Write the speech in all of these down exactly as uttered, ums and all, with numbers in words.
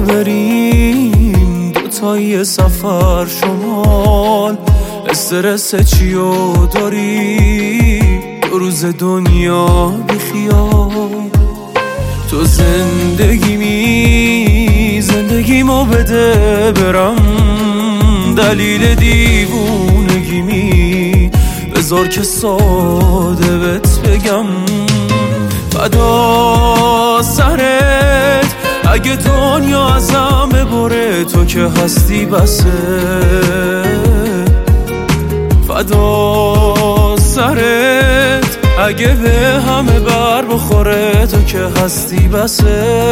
بریم دوتایی سفر شمال، استرس چیو داری دو روز دنیا بیخیال. تو زندگیمی زندگیمو بده برم، دلیل دیوونگیمی بذار که ساده بهت بگم. فدا سرت اگه دنیا ازم ببره، تو که هستی بسه. فدا سرت اگه به همه بر بخوره، تو که هستی بسه.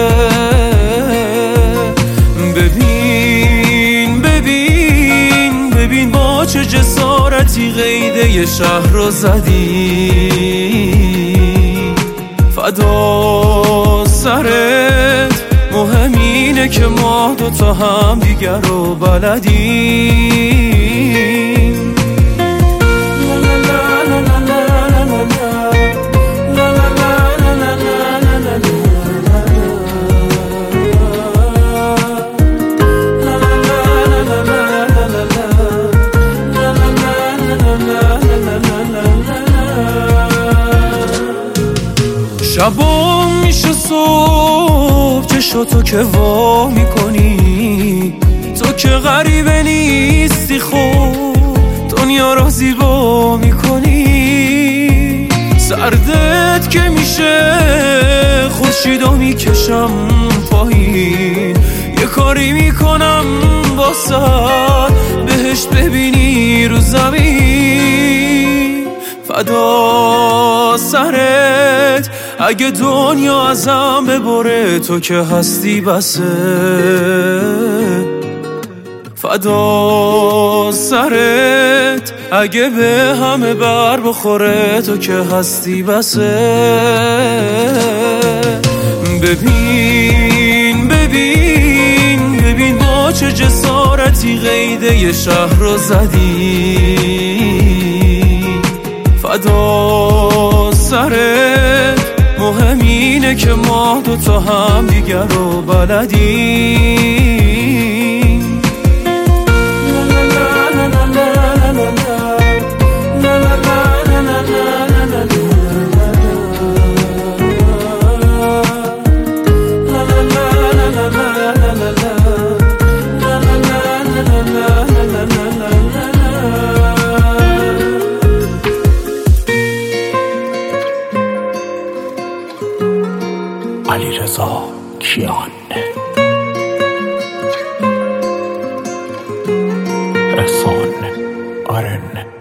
ببین ببین ببین با چه جسارتی قیده ی شهر رو زدی. فدا سرت مهم اینه که ما دوتا هم دیگر رو بلدیم. شبام میشه صبح چشو تو که وا میکنی، تو که غریبه نیستی خوب دنیا را زیبا میکنی. سردت که میشه خورشیدو میکشم پایین، یه کاری میکنم با سر بهش ببینی رو زمین. فدا سرت اگه دنیا ازم ببره، تو که هستی بسه. فدا سرت اگه به همه بر بخوره، تو که هستی بسه. ببین ببین ببین با چه جسارتی قیده ی شهر رو زدی. فدا سرت مهم اینه که ما دوتا هم دیگر رو بلدیم. علیرضا کیان، احسان آرن.